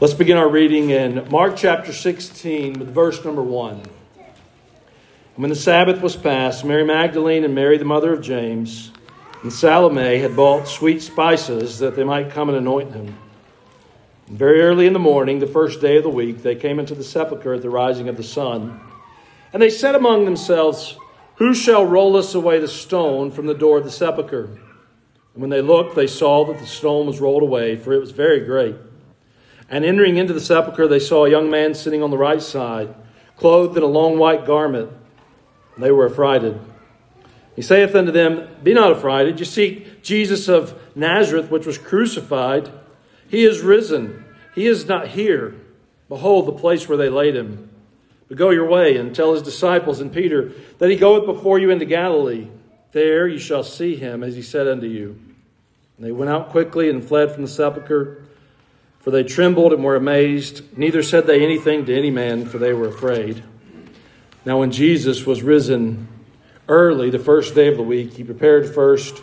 Let's begin our reading in Mark chapter 16 with verse number 1. When the Sabbath was past, Mary Magdalene and Mary the mother of James and Salome had bought sweet spices that they might come and anoint him. And very early in the morning, the first day of the week, they came into the sepulchre at the rising of the sun. And they said among themselves, "Who shall roll us away the stone from the door of the sepulchre?" And when they looked, they saw that the stone was rolled away, for it was very great. And entering into the sepulchre, they saw a young man sitting on the right side, clothed in a long white garment. They were affrighted. He saith unto them, "Be not affrighted. You seek Jesus of Nazareth, which was crucified. He is risen. He is not here. Behold the place where they laid him. But go your way and tell his disciples and Peter that he goeth before you into Galilee. There you shall see him, as he said unto you." And they went out quickly and fled from the sepulchre, for they trembled and were amazed. Neither said they anything to any man, for they were afraid. Now when Jesus was risen early, the first day of the week, he appeared first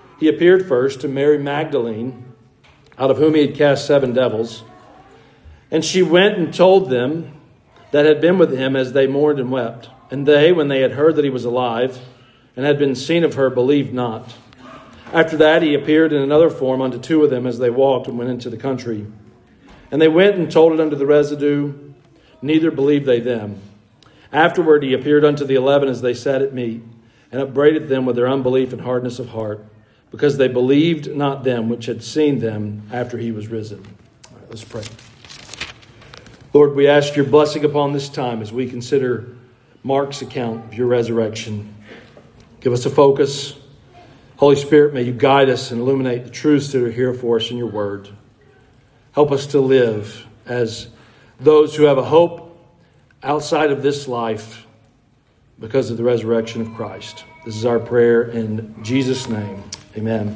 to Mary Magdalene, out of whom he had cast 7 devils. And she went and told them that had been with him, as they mourned and wept. And they, when they had heard that he was alive and had been seen of her, believed not. After that he appeared in another form unto 2 of them as they walked and went into the country. And they went and told it unto the residue, neither believed they them. Afterward he appeared unto the 11 as they sat at meat, and upbraided them with their unbelief and hardness of heart, because they believed not them which had seen them after he was risen. All right, let's pray. Lord, we ask your blessing upon this time as we consider Mark's account of your resurrection. Give us a focus. Holy Spirit, may you guide us and illuminate the truths that are here for us in your word. Help us to live as those who have a hope outside of this life because of the resurrection of Christ. This is our prayer in Jesus' name. Amen.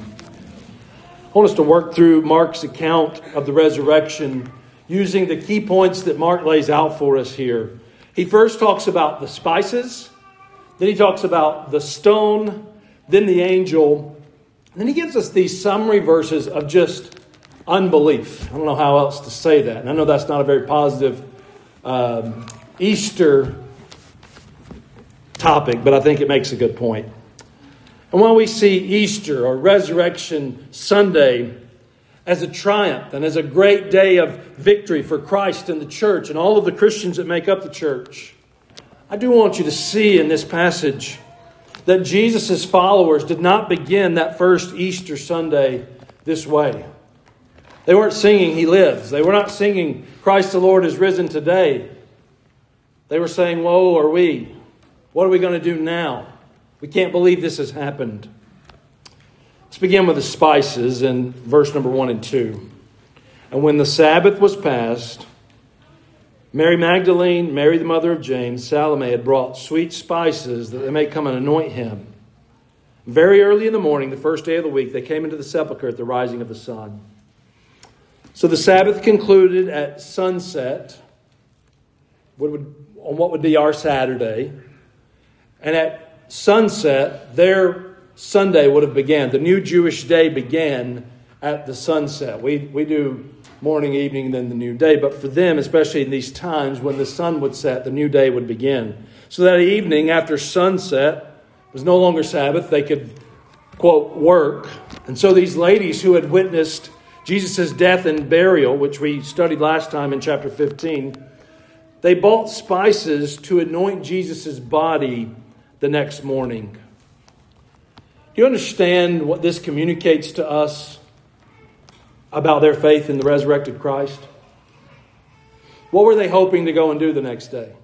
I want us to work through Mark's account of the resurrection using the key points that Mark lays out for us here. He first talks about the spices, then he talks about the stone, then the angel, and then he gives us these summary verses of just unbelief. I don't know how else to say that. And I know that's not a very positive Easter topic, but I think it makes a good point. And while we see Easter or Resurrection Sunday as a triumph and as a great day of victory for Christ and the church and all of the Christians that make up the church, I do want you to see in this passage that Jesus' followers did not begin that first Easter Sunday this way. They weren't singing, "He lives." They were not singing, "Christ the Lord is risen today." They were saying, "Woe are we. What are we going to do now? We can't believe this has happened." Let's begin with the spices in verse number 1 and 2. And when the Sabbath was past, Mary Magdalene, Mary the mother of James, Salome had brought sweet spices that they may come and anoint him. Very early in the morning, the first day of the week, they came into the sepulchre at the rising of the sun. So the Sabbath concluded at sunset, on what would be our Saturday. And at sunset, their Sunday would have began. The new Jewish day began at the sunset. We do morning, evening, then the new day. But for them, especially in these times when the sun would set, the new day would begin. So that evening after sunset was no longer Sabbath. They could, quote, work. And so these ladies who had witnessed Jesus' death and burial, which we studied last time in chapter 15, they bought spices to anoint Jesus' body the next morning. Do you understand what this communicates to us about their faith in the resurrected Christ? What were they hoping to go and do the next day?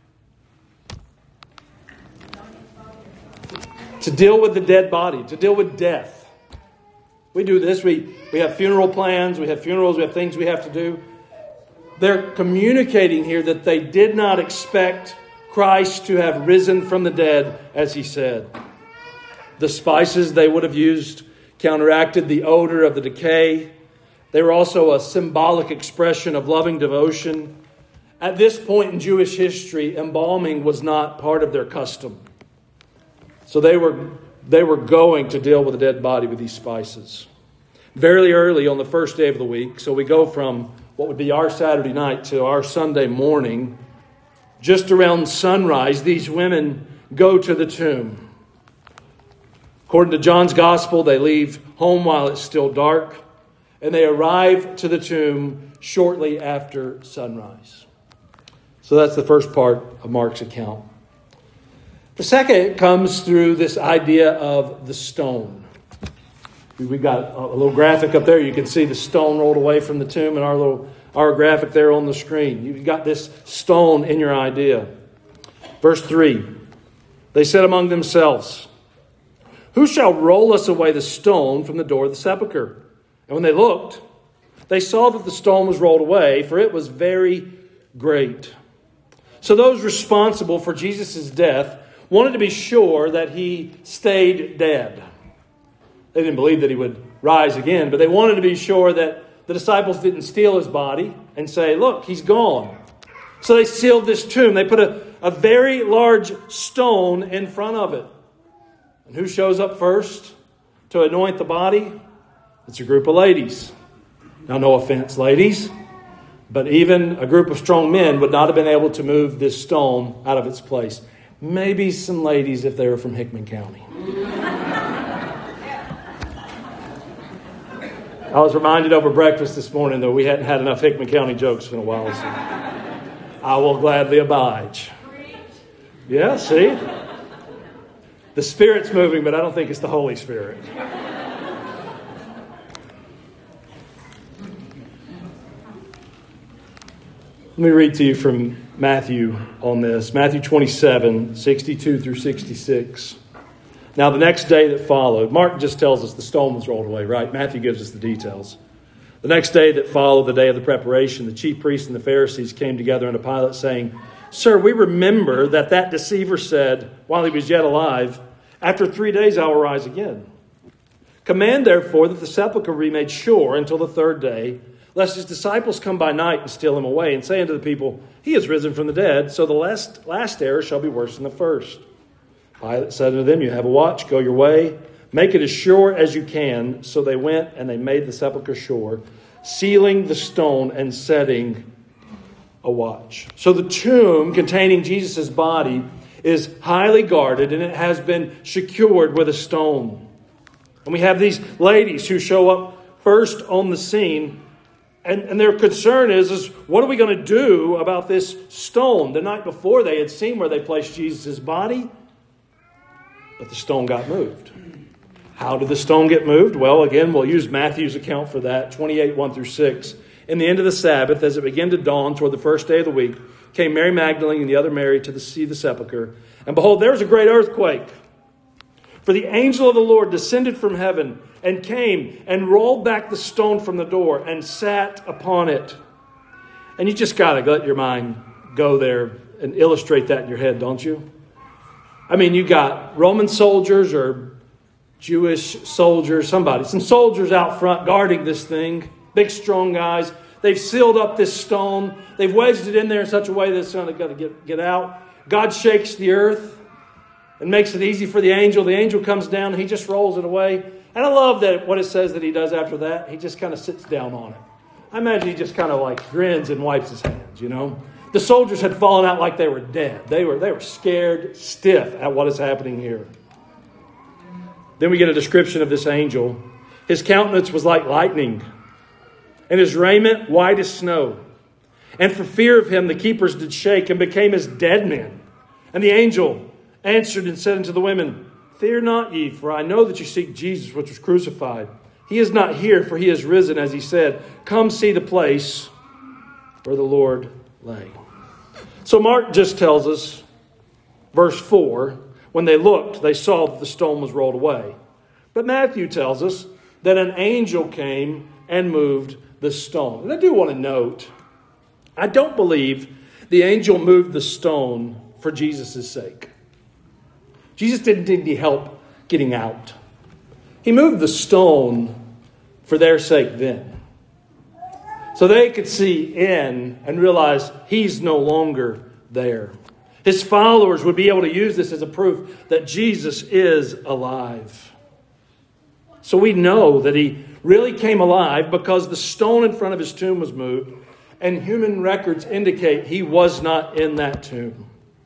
To deal with the dead body, to deal with death. We do this. We have funeral plans. We have funerals. We have things we have to do. They're communicating here that they did not expect Christ to have risen from the dead, as he said. The spices they would have used counteracted the odor of the decay. They were also a symbolic expression of loving devotion. At this point in Jewish history, embalming was not part of their custom. So they were going to deal with a dead body with these spices. Very early on the first day of the week, so we go from what would be our Saturday night to our Sunday morning, just around sunrise, these women go to the tomb. According to John's Gospel, they leave home while it's still dark, and they arrive to the tomb shortly after sunrise. So that's the first part of Mark's account. The second comes through this idea of the stone. We've got a little graphic up there. You can see the stone rolled away from the tomb and our graphic there on the screen. You've got this stone in your idea. Verse 3, they said among themselves, "Who shall roll us away the stone from the door of the sepulchre?" And when they looked, they saw that the stone was rolled away, for it was very great. So those responsible for Jesus' death wanted to be sure that he stayed dead. They didn't believe that he would rise again, but they wanted to be sure that the disciples didn't steal his body and say, "Look, he's gone." So they sealed this tomb. They put a very large stone in front of it. And who shows up first to anoint the body? It's a group of ladies. Now, no offense, ladies, but even a group of strong men would not have been able to move this stone out of its place. Maybe some ladies if they were from Hickman County. I was reminded over breakfast this morning that we hadn't had enough Hickman County jokes in a while. So I will gladly oblige. Yeah, see? The Spirit's moving, but I don't think it's the Holy Spirit. Let me read to you from Matthew on this. Matthew 27, 62 through 66. Now, the next day that followed, Mark just tells us the stone was rolled away, right? Matthew gives us the details. The next day that followed, the day of the preparation, the chief priests and the Pharisees came together unto Pilate, saying, "Sir, we remember that deceiver said, while he was yet alive, 'After 3 days I will rise again.' Command, therefore, that the sepulchre be made sure until the third day, lest his disciples come by night and steal him away, and say unto the people, 'He is risen from the dead,' so the last error shall be worse than the first." Pilate said unto them, "You have a watch, go your way, make it as sure as you can." So they went and they made the sepulchre sure, sealing the stone and setting a watch. So the tomb containing Jesus' body is highly guarded, and it has been secured with a stone. And we have these ladies who show up first on the scene, and their concern is what are we going to do about this stone? The night before they had seen where they placed Jesus' body, but the stone got moved. How did the stone get moved? Well, again, we'll use Matthew's account for that, 28, 1 through 6. In the end of the Sabbath, as it began to dawn toward the first day of the week, came Mary Magdalene and the other Mary to see the sepulchre. And behold, there was a great earthquake. For the angel of the Lord descended from heaven and came and rolled back the stone from the door and sat upon it. And you just got to let your mind go there and illustrate that in your head, don't you? I mean, you got Roman soldiers or Jewish soldiers, some soldiers out front guarding this thing. Big, strong guys. They've sealed up this stone. They've wedged it in there in such a way that it's going to get out. God shakes the earth and makes it easy for the angel. The angel comes down and he just rolls it away. And I love that what it says that he does after that. He just kind of sits down on it. I imagine he just kind of like grins and wipes his hands, you know. The soldiers had fallen out like they were dead. They were scared stiff at what is happening here. Then we get a description of this angel. His countenance was like lightning, and his raiment white as snow. And for fear of him, the keepers did shake and became as dead men. And the angel answered and said unto the women, "Fear not ye, for I know that you seek Jesus, which was crucified. He is not here, for he is risen, as he said. Come see the place where the Lord lay." So Mark just tells us, verse 4, when they looked, they saw that the stone was rolled away. But Matthew tells us that an angel came and moved the stone. And I do want to note, I don't believe the angel moved the stone for Jesus' sake. Jesus didn't need any help getting out. He moved the stone for their sake then. So they could see in and realize he's no longer there. His followers would be able to use this as a proof that Jesus is alive. So we know that he really came alive because the stone in front of his tomb was moved, and human records indicate he was not in that tomb.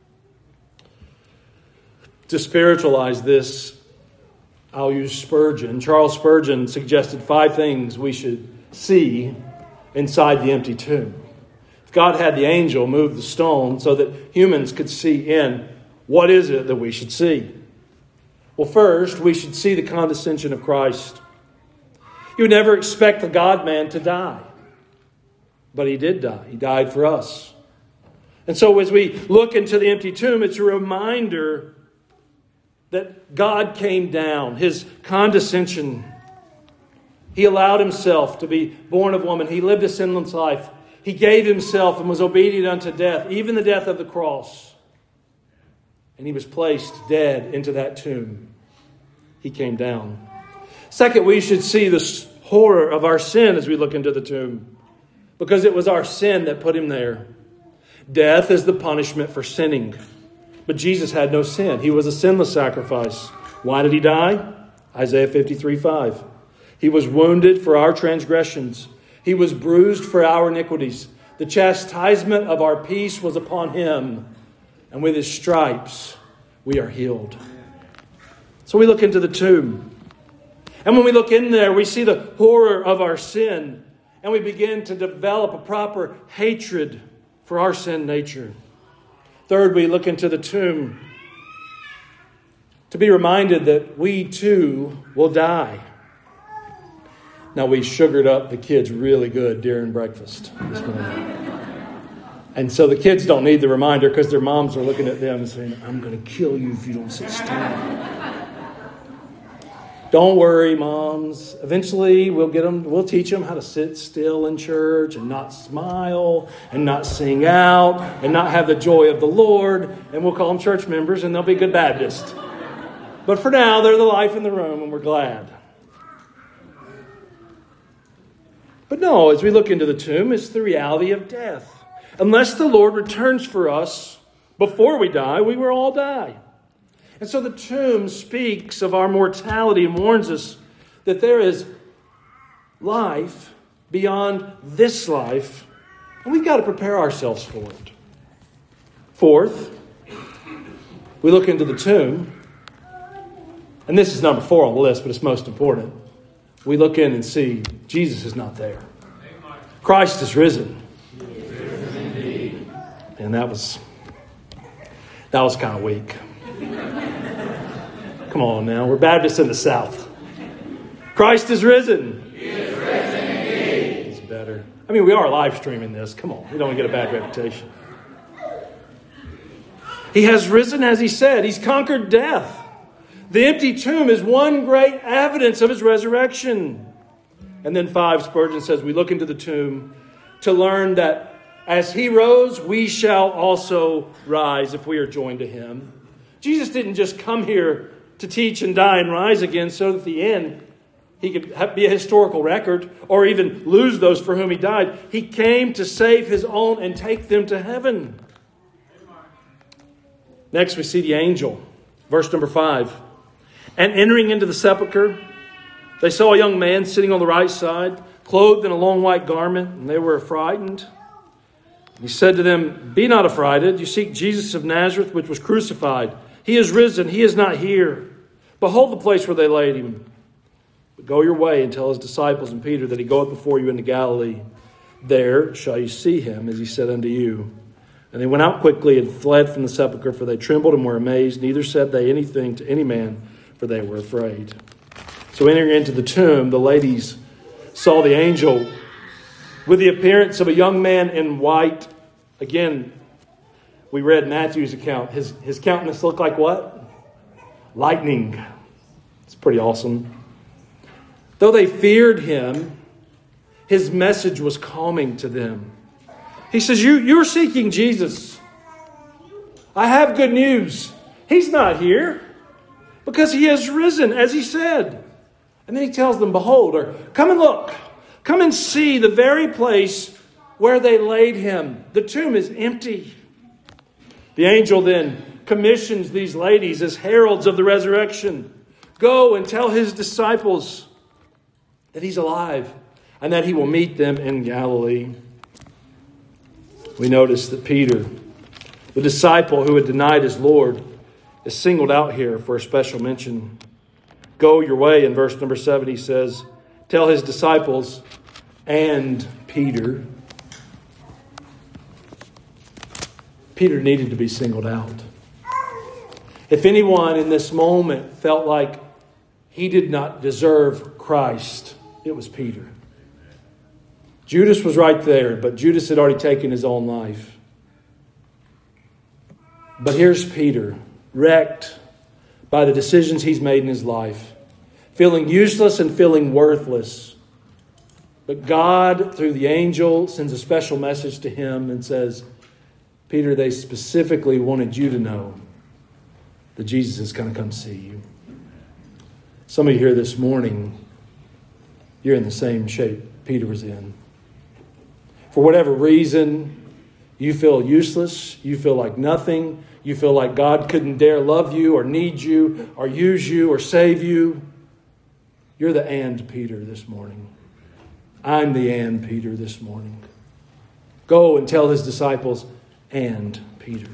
To spiritualize this, I'll use Spurgeon. Charles Spurgeon suggested 5 things we should see inside the empty tomb. If God had the angel move the stone so that humans could see in, what is it that we should see? Well, first, we should see the condescension of Christ. You would never expect the God-man to die. But he did die. He died for us. And so as we look into the empty tomb, it's a reminder that God came down. His condescension. He allowed himself to be born of woman. He lived a sinless life. He gave himself and was obedient unto death, even the death of the cross. And he was placed dead into that tomb. He came down. Second, we should see the horror of our sin as we look into the tomb, because it was our sin that put him there. Death is the punishment for sinning. But Jesus had no sin. He was a sinless sacrifice. Why did he die? Isaiah 53:5. He was wounded for our transgressions. He was bruised for our iniquities. The chastisement of our peace was upon him. And with his stripes, we are healed. So we look into the tomb. And when we look in there, we see the horror of our sin. And we begin to develop a proper hatred for our sin nature. Third, we look into the tomb to be reminded that we too will die. Now, we sugared up the kids really good during breakfast this morning. And so the kids don't need the reminder because their moms are looking at them and saying, I'm going to kill you if you don't sit still. Don't worry, moms. Eventually, we'll teach them how to sit still in church and not smile and not sing out and not have the joy of the Lord. And we'll call them church members and they'll be good Baptists. But for now, they're the life in the room and we're glad. But no, as we look into the tomb, it's the reality of death. Unless the Lord returns for us before we die, we will all die. And so the tomb speaks of our mortality and warns us that there is life beyond this life, and we've got to prepare ourselves for it. Fourth, we look into the tomb, and this is number 4 on the list, but it's most important. We look in and see Jesus is not there. Christ is risen. He is risen indeed. And that was kind of weak. Come on now, we're Baptists in the South. Christ is risen. He is risen indeed. It's better. I mean, we are live streaming this. Come on, we don't want to get a bad reputation. He has risen as he said. He's conquered death. The empty tomb is one great evidence of his resurrection. And then 5, Spurgeon says, we look into the tomb to learn that as he rose, we shall also rise if we are joined to him. Jesus didn't just come here to teach and die and rise again so that at the end he could be a historical record or even lose those for whom he died. He came to save his own and take them to heaven. Next we see the angel. Verse number 5. And entering into the sepulchre, they saw a young man sitting on the right side, clothed in a long white garment, and they were frightened. He said to them, Be not affrighted. You seek Jesus of Nazareth, which was crucified. He is risen. He is not here. Behold the place where they laid him. But go your way and tell his disciples and Peter that he goeth before you into Galilee. There shall you see him, as he said unto you. And they went out quickly and fled from the sepulchre, for they trembled and were amazed. Neither said they anything to any man, for they were afraid. So entering into the tomb, the ladies saw the angel with the appearance of a young man in white. Again, we read Matthew's account. His countenance looked like what? Lightning. It's pretty awesome. Though they feared him, his message was calming to them. He says, You're seeking Jesus. I have good news. He's not here because he has risen, as he said. And then he tells them, Behold, or come and look. Come and see the very place where they laid him. The tomb is empty. The angel then commissions these ladies as heralds of the resurrection. Go and tell his disciples that he's alive and that he will meet them in Galilee. We notice that Peter, the disciple who had denied his Lord, is singled out here for a special mention. Go your way. In verse number 7, he says, tell his disciples and Peter. Peter needed to be singled out. If anyone in this moment felt like he did not deserve Christ, it was Peter. Judas was right there, but Judas had already taken his own life. But here's Peter, wrecked by the decisions he's made in his life, feeling useless and feeling worthless. But God, through the angel, sends a special message to him and says, Peter, they specifically wanted you to know that Jesus is going to come see you. Some of you here this morning, you're in the same shape Peter was in. For whatever reason, you feel useless, you feel like nothing, you feel like God couldn't dare love you or need you or use you or save you. You're the and Peter this morning. I'm the and Peter this morning. Go and tell his disciples and Peter.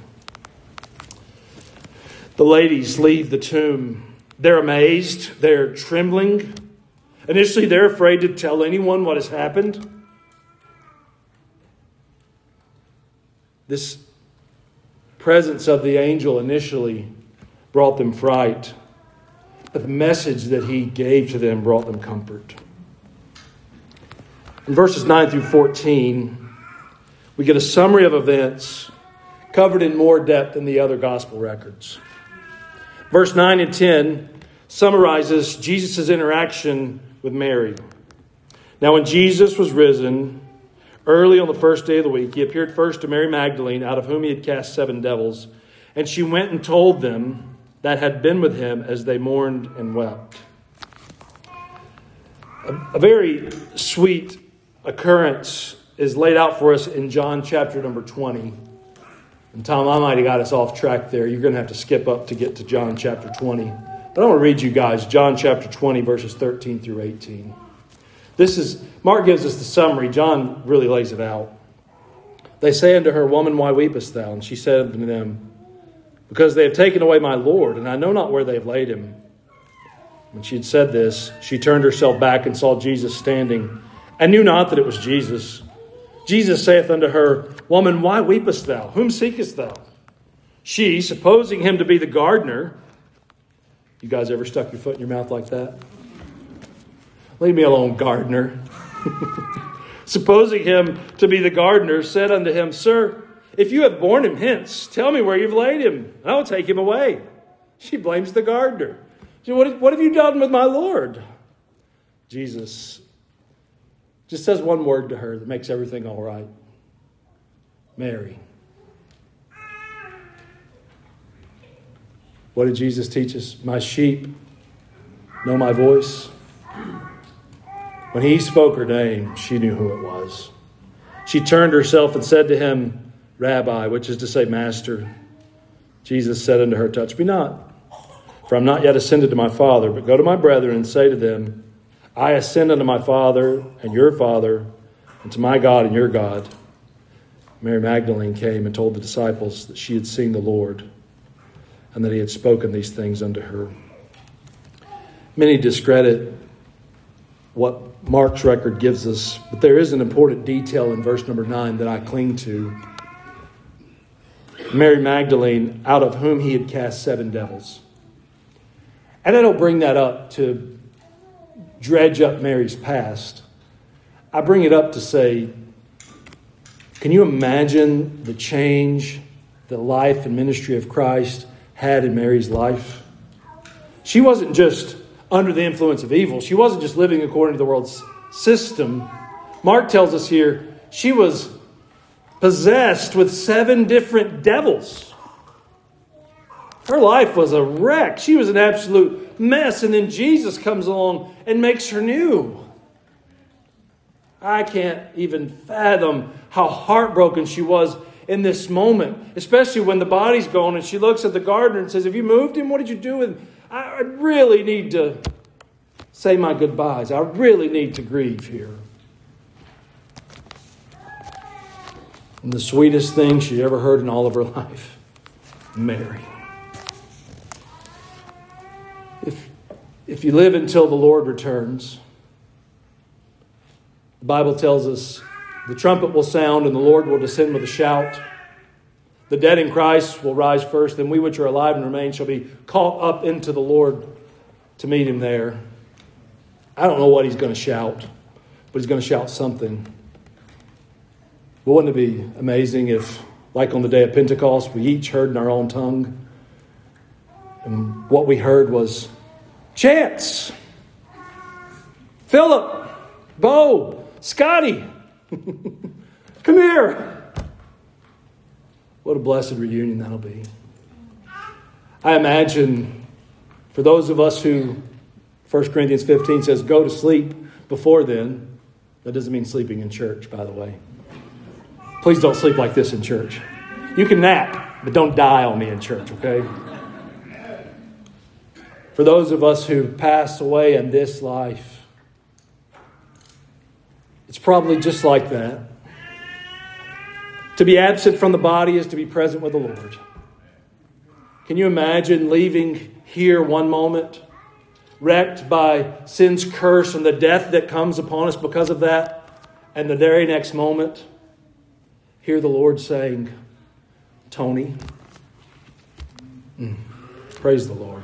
The ladies leave the tomb. They're amazed. They're trembling. Initially, they're afraid to tell anyone what has happened. This presence of the angel initially brought them fright, but the message that he gave to them brought them comfort. In verses 9 through 14, we get a summary of events covered in more depth than the other gospel records. Verse 9 and 10 summarizes Jesus' interaction with Mary. Now, when Jesus was risen early on the first day of the week, he appeared first to Mary Magdalene, out of whom he had cast 7 devils. And she went and told them that had been with him as they mourned and wept. A very sweet occurrence is laid out for us in John chapter number 20. And Tom, I might have got us off track there. You're going to have to skip up to get to John chapter 20. But I want to read you guys John chapter 20, verses 13 through 18. Mark gives us the summary. John really lays it out. They say unto her, Woman, why weepest thou? And she said unto them, Because they have taken away my Lord, and I know not where they have laid him. When she had said this, she turned herself back and saw Jesus standing, and knew not that it was Jesus. Jesus saith unto her, Woman, why weepest thou? Whom seekest thou? She, supposing him to be the gardener. You guys ever stuck your foot in your mouth like that? Leave me alone, gardener. Supposing him to be the gardener, said unto him, Sir, if you have borne him hence, tell me where you've laid him, and I will take him away. She blames the gardener. She said, what have you done with my Lord? Jesus just says one word to her that makes everything all right. Mary. What did Jesus teach us? My sheep know my voice. When he spoke her name, she knew who it was. She turned herself and said to him, Rabbi, which is to say, Master. Jesus said unto her, Touch me not, for I am not yet ascended to my Father, but go to my brethren and say to them, I ascend unto my Father and your Father, and to my God and your God. Mary Magdalene came and told the disciples that she had seen the Lord, and that he had spoken these things unto her. Many discredit what Mark's record gives us, but there is an important detail in verse number 9 that I cling to. Mary Magdalene, out of whom he had cast 7 devils. And I don't bring that up to dredge up Mary's past. I bring it up to say, can you imagine the change the life and ministry of Christ had in Mary's life? She wasn't just under the influence of evil. She wasn't just living according to the world's system. Mark tells us here she was possessed with 7 different devils. Her life was a wreck. She was an absolute mess. And then Jesus comes along and makes her new. I can't even fathom how heartbroken she was in this moment, especially when the body's gone and she looks at the gardener and says, Have you moved him? What did you do with him? I really need to say my goodbyes. I really need to grieve here. And the sweetest thing she ever heard in all of her life, Mary. If you live until the Lord returns, the Bible tells us the trumpet will sound and the Lord will descend with a shout. The dead in Christ will rise first, then we which are alive and remain shall be caught up into the Lord to meet him there. I don't know what he's going to shout, but he's going to shout something. But wouldn't it be amazing if, like on the day of Pentecost, we each heard in our own tongue, and what we heard was, Chance, Philip, Bo, Scotty, come here. What a blessed reunion that'll be. I imagine for those of us who 1 Corinthians 15 says go to sleep before then. That doesn't mean sleeping in church, by the way. Please don't sleep like this in church. You can nap, but don't die on me in church, okay? For those of us who pass away in this life, it's probably just like that. To be absent from the body is to be present with the Lord. Can you imagine leaving here one moment, wrecked by sin's curse and the death that comes upon us because of that, and the very next moment, hear the Lord saying, Tony, praise the Lord.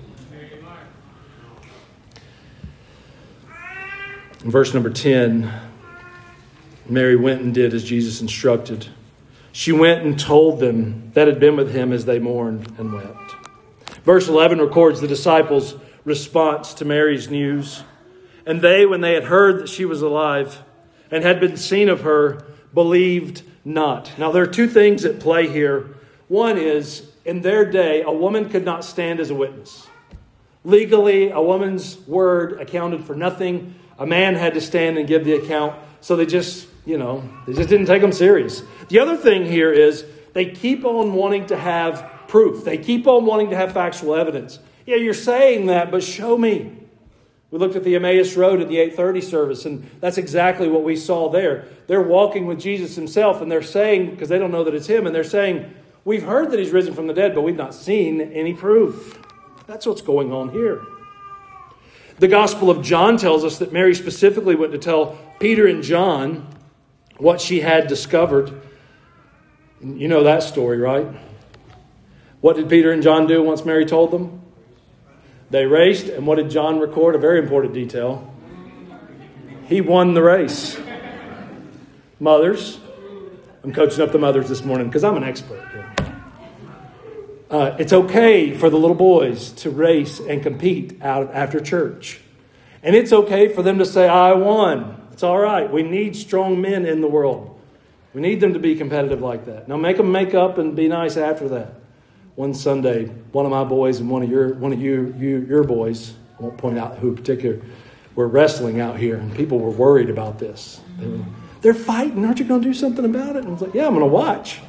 In verse number 10, Mary went and did as Jesus instructed. She went and told them that had been with him as they mourned and wept. Verse 11 records the disciples' response to Mary's news. And they, when they had heard that she was alive and had been seen of her, believed not. Now, there are two things at play here. One is, in their day, a woman could not stand as a witness. Legally, a woman's word accounted for nothing. A man had to stand and give the account. So they just didn't take them serious. The other thing here is they keep on wanting to have proof. They keep on wanting to have factual evidence. Yeah, you're saying that, but show me. We looked at the Emmaus Road at the 8:30 service, and that's exactly what we saw there. They're walking with Jesus himself, and they're saying, because they don't know that it's him, and they're saying, we've heard that he's risen from the dead, but we've not seen any proof. That's what's going on here. The Gospel of John tells us that Mary specifically went to tell Peter and John what she had discovered. You know that story, right? What did Peter and John do once Mary told them? They raced, and what did John record? A very important detail. He won the race. Mothers. I'm coaching up the mothers this morning because I'm an expert here. It's okay for the little boys to race and compete out after church. And it's okay for them to say, I won. It's all right. We need strong men in the world. We need them to be competitive like that. Now make them make up and be nice after that. One Sunday, one of my boys and one of your boys, I won't point out who in particular, were wrestling out here, and people were worried about this. They're fighting. Aren't you going to do something about it? And I was like, yeah, I'm going to watch.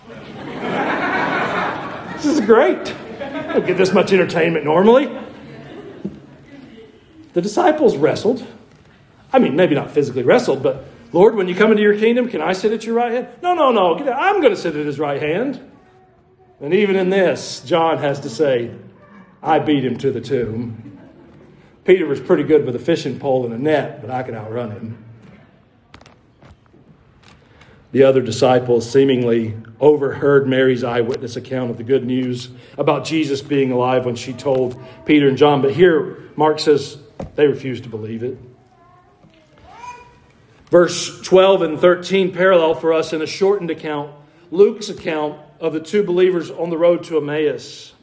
This is great. I don't get this much entertainment normally. The disciples wrestled. I mean, maybe not physically wrestled, but Lord, when you come into your kingdom, can I sit at your right hand? No. I'm going to sit at his right hand. And even in this, John has to say, I beat him to the tomb. Peter was pretty good with a fishing pole and a net, but I could outrun him. The other disciples seemingly overheard Mary's eyewitness account of the good news about Jesus being alive when she told Peter and John. But here, Mark says they refused to believe it. Verse 12 and 13 parallel for us in a shortened account, Luke's account of the two believers on the road to Emmaus.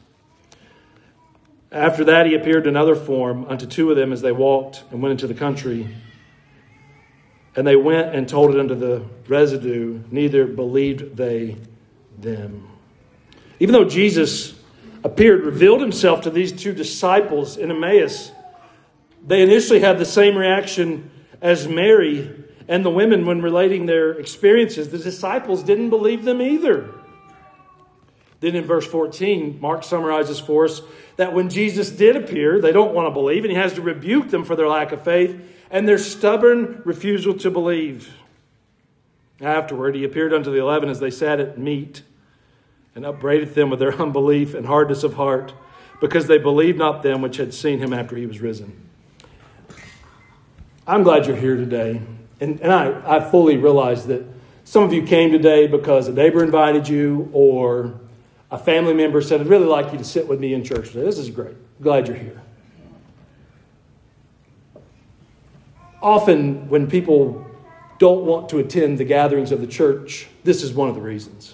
After that, he appeared in another form unto two of them as they walked and went into the country. And they went and told it unto the residue, neither believed they them. Even though Jesus revealed himself to these two disciples in Emmaus, they initially had the same reaction as Mary and the women when relating their experiences. The disciples didn't believe them either. Then in verse 14, Mark summarizes for us that when Jesus did appear, they don't want to believe, and he has to rebuke them for their lack of faith and their stubborn refusal to believe. Afterward, he appeared unto the 11 as they sat at meat and upbraided them with their unbelief and hardness of heart, because they believed not them which had seen him after he was risen. I'm glad you're here today. And I fully realize that some of you came today because a neighbor invited you or a family member said, I'd really like you to sit with me in church today. This is great. I'm glad you're here. Often when people don't want to attend the gatherings of the church, this is one of the reasons.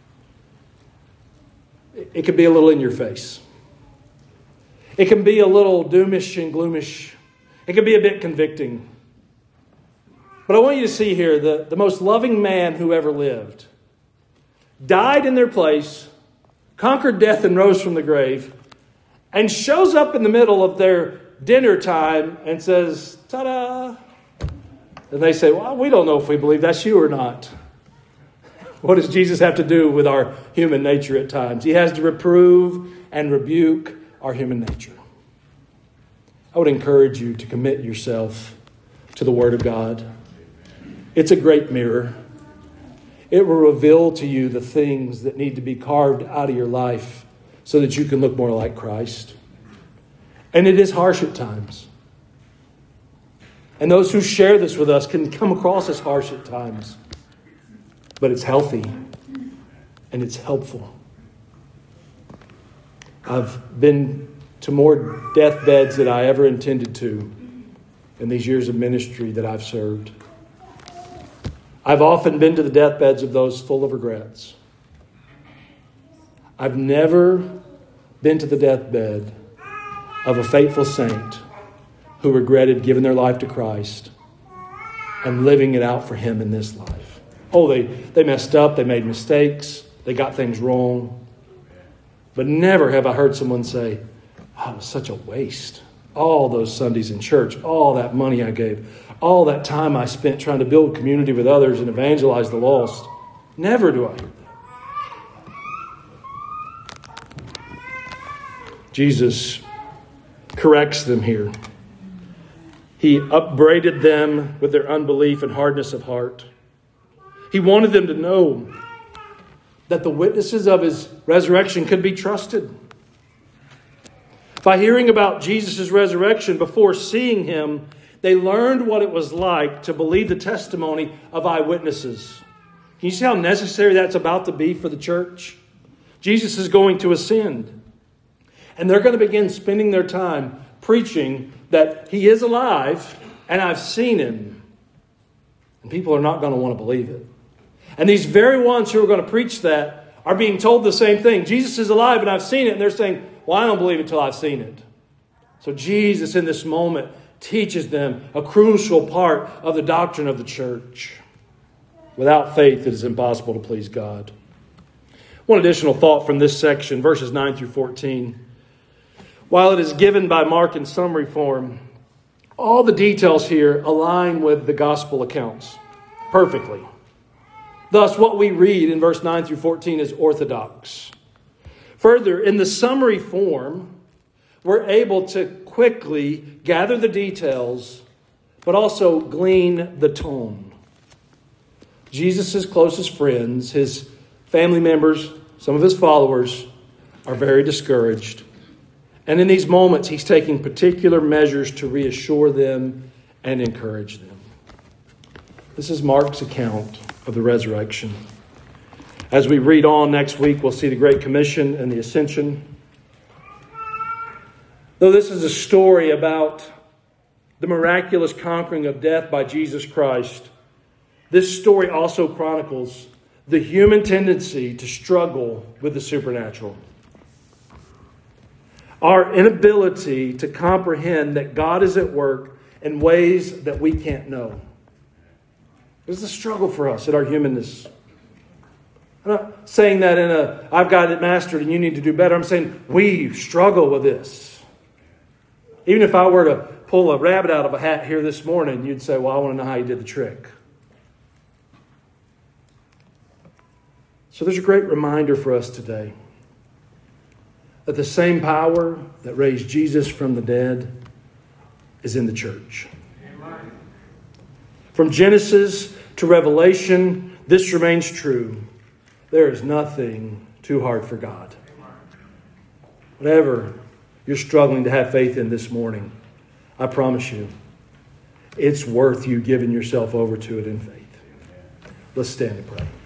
It can be a little in your face. It can be a little doomish and gloomish. It can be a bit convicting. But I want you to see here the most loving man who ever lived died in their place, conquered death and rose from the grave, and shows up in the middle of their dinner time and says, ta-da! And they say, well, we don't know if we believe that's you or not. What does Jesus have to do with our human nature at times? He has to reprove and rebuke our human nature. I would encourage you to commit yourself to the Word of God. It's a great mirror. It will reveal to you the things that need to be carved out of your life so that you can look more like Christ. And it is harsh at times. And those who share this with us can come across as harsh at times. But it's healthy and it's helpful. I've been to more deathbeds than I ever intended to in these years of ministry that I've served. I've often been to the deathbeds of those full of regrets. I've never been to the deathbed of a faithful saint who regretted giving their life to Christ and living it out for Him in this life. Oh, they messed up, they made mistakes, they got things wrong. But never have I heard someone say, oh, it was such a waste. All those Sundays in church, all that money I gave, all that time I spent trying to build community with others and evangelize the lost. Never do I hear that. Jesus corrects them here. He upbraided them with their unbelief and hardness of heart. He wanted them to know that the witnesses of His resurrection could be trusted. By hearing about Jesus' resurrection before seeing Him, they learned what it was like to believe the testimony of eyewitnesses. Can you see how necessary that's about to be for the church? Jesus is going to ascend. And they're going to begin spending their time preaching that He is alive and I've seen Him. And people are not going to want to believe it. And these very ones who are going to preach that are being told the same thing. Jesus is alive and I've seen it. And they're saying, well, I don't believe it till I've seen it. So Jesus in this moment teaches them a crucial part of the doctrine of the church. Without faith, it is impossible to please God. One additional thought from this section, verses 9 through 14. While it is given by Mark in summary form, all the details here align with the gospel accounts perfectly. Thus, what we read in verse 9 through 14 is orthodox. Further, in the summary form, we're able to quickly gather the details, but also glean the tone. Jesus' closest friends, His family members, some of His followers, are very discouraged. And in these moments, He's taking particular measures to reassure them and encourage them. This is Mark's account of the resurrection. As we read on next week, we'll see the Great Commission and the Ascension. Though this is a story about the miraculous conquering of death by Jesus Christ, this story also chronicles the human tendency to struggle with the supernatural. Our inability to comprehend that God is at work in ways that we can't know. It's a struggle for us in our humanness. I'm not saying that in a, I've got it mastered and you need to do better. I'm saying we struggle with this. Even if I were to pull a rabbit out of a hat here this morning, you'd say, well, I want to know how you did the trick. So there's a great reminder for us today. that the same power that raised Jesus from the dead is in the church. Amen. From Genesis to Revelation, this remains true. There is nothing too hard for God. Whatever you're struggling to have faith in this morning, I promise you, it's worth you giving yourself over to it in faith. Let's stand and pray.